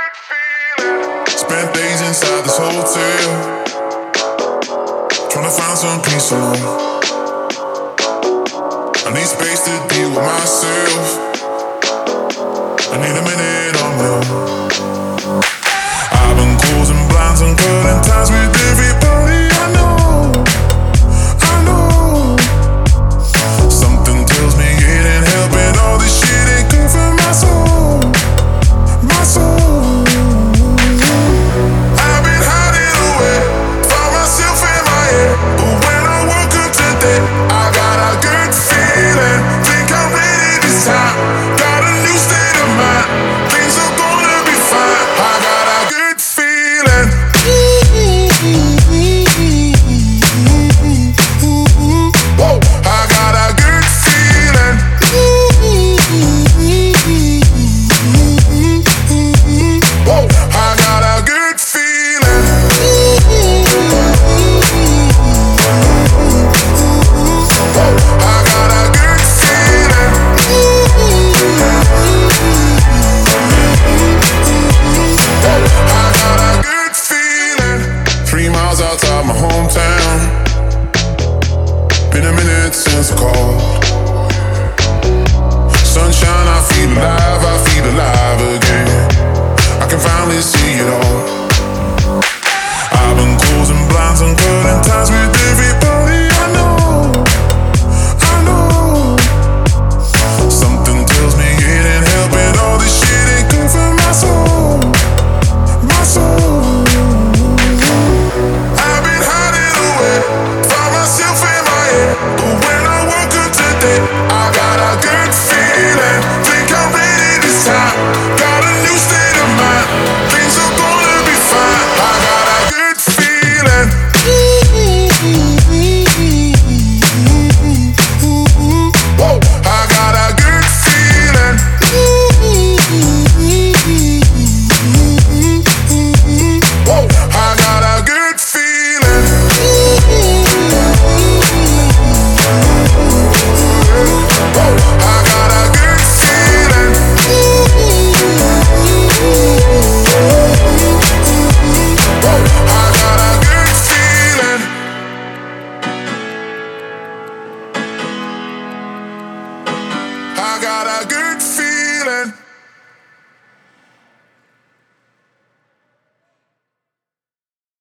Spent days inside this hotel, trying to find some peace alone. I need space to deal with myself. I need a minute on my own. I've been closing blinds and cutting ties with everybody.